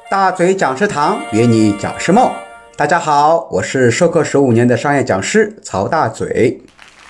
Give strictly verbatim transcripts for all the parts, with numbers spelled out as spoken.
大嘴讲师堂约你讲师梦。大家好，我是授课十五年的商业讲师曹大嘴。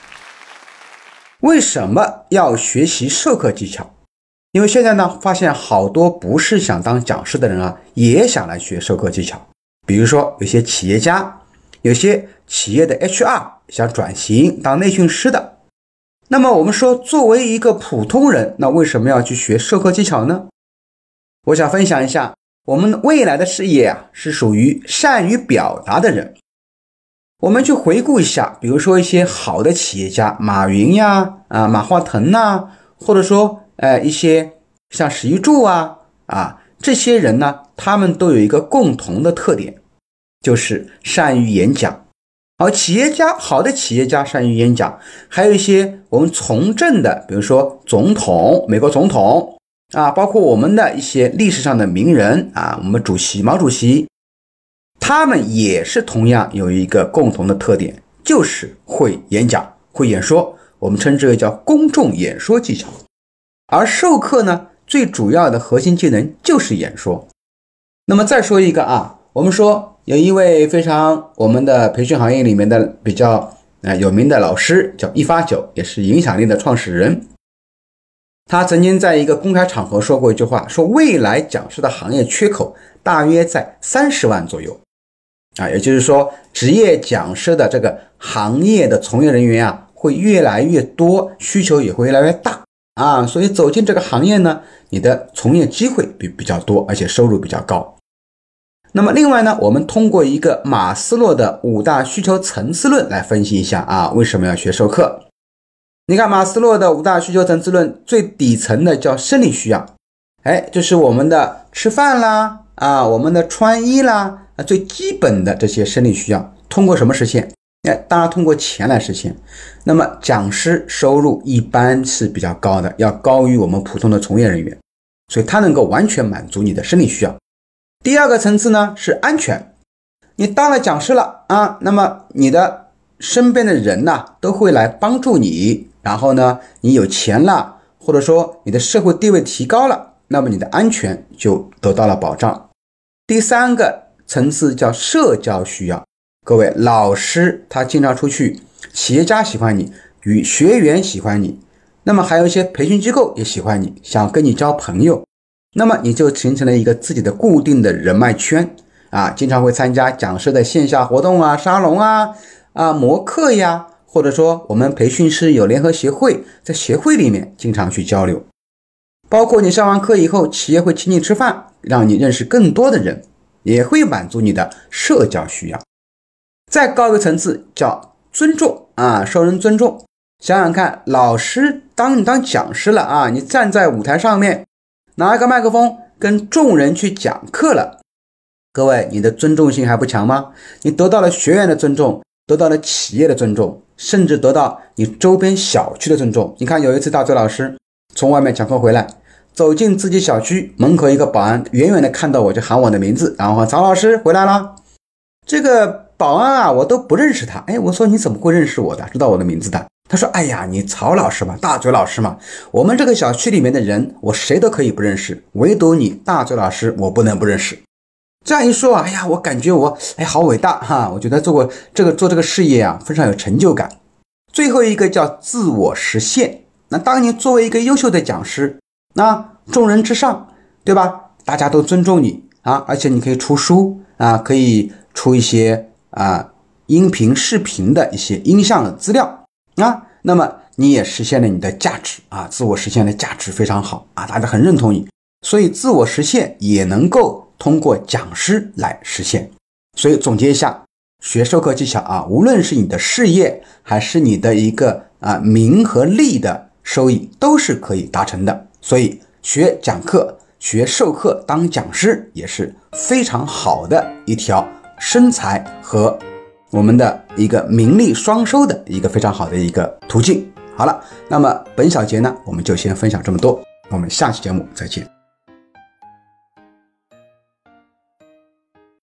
为什么要学习授课技巧？因为现在呢，发现好多不是想当讲师的人啊，也想来学授课技巧。比如说有些企业家，有些企业的 H R 想转型当内训师的。那么我们说，作为一个普通人，那为什么要去学授课技巧呢？我想分享一下，我们未来的事业啊，是属于善于表达的人。我们去回顾一下，比如说一些好的企业家，马云呀、啊马化腾呐，或者说呃一些像史玉柱啊啊这些人呢，他们都有一个共同的特点，就是善于演讲。好，企业家，好的企业家善于演讲，还有一些我们从政的，比如说总统，美国总统啊，包括我们的一些历史上的名人啊，我们主席毛主席，他们也是同样有一个共同的特点，就是会演讲，会演说，我们称之为叫公众演说技巧。而授课呢，最主要的核心技能就是演说。那么再说一个啊，我们说有一位非常我们的培训行业里面的比较呃有名的老师，叫一发九，也是影响力的创始人。他曾经在一个公开场合说过一句话，说未来讲师的行业缺口大约在三十万左右啊，也就是说职业讲师的这个行业的从业人员啊会越来越多，需求也会越来越大啊，所以走进这个行业呢，你的从业机会比比较多，而且收入比较高。那么另外呢，我们通过一个马斯洛的五大需求层次论来分析一下啊，为什么要学授课。你看马斯洛的五大需求层次论，最底层的叫生理需要，哎，就是我们的吃饭啦啊，我们的穿衣啦，啊，最基本的这些生理需要，通过什么实现？哎，当然通过钱来实现。那么讲师收入一般是比较高的，要高于我们普通的从业人员，所以它能够完全满足你的生理需要。第二个层次呢是安全，你当了讲师了啊，那么你的身边的人呢都会来帮助你，然后呢你有钱了，或者说你的社会地位提高了，那么你的安全就得到了保障。第三个层次叫社交需要，各位老师他经常出去，企业家喜欢你，与学员喜欢你，那么还有一些培训机构也喜欢你，想跟你交朋友，那么你就形成了一个自己的固定的人脉圈啊，经常会参加讲师的线下活动啊、沙龙啊、啊模课呀，或者说我们培训师有联合协会，在协会里面经常去交流。包括你上完课以后，企业会请你吃饭，让你认识更多的人，也会满足你的社交需要。再高一个层次叫尊重啊，受人尊重。想想看，老师当你当讲师了啊，你站在舞台上面，拿一个麦克风跟众人去讲课了，各位你的尊重性还不强吗？你得到了学员的尊重，得到了企业的尊重，甚至得到你周边小区的尊重。你看有一次大嘴老师从外面讲课回来，走进自己小区门口，一个保安远远的看到我就喊我的名字，然后曹老师回来了。这个保安啊我都不认识他，哎，我说你怎么会认识我的，知道我的名字的？他说哎呀，你曹老师嘛，大嘴老师嘛，我们这个小区里面的人我谁都可以不认识，唯独你大嘴老师我不能不认识。这样一说，哎呀，我感觉我哎好伟大哈，我觉得做过这个做这个事业啊非常有成就感。最后一个叫自我实现。那当你作为一个优秀的讲师，那众人之上，对吧？大家都尊重你啊，而且你可以出书啊，可以出一些啊音频视频的一些音像的资料啊，那么你也实现了你的价值啊，自我实现的价值非常好啊，大家很认同你，所以自我实现也能够通过讲师来实现。所以总结一下，学授课技巧啊，无论是你的事业还是你的一个啊名和利的收益，都是可以达成的。所以学讲课、学授课当讲师也是非常好的一条生财和我们的一个名利双收的一个非常好的一个途径。好了，那么本小节呢，我们就先分享这么多，我们下期节目再见。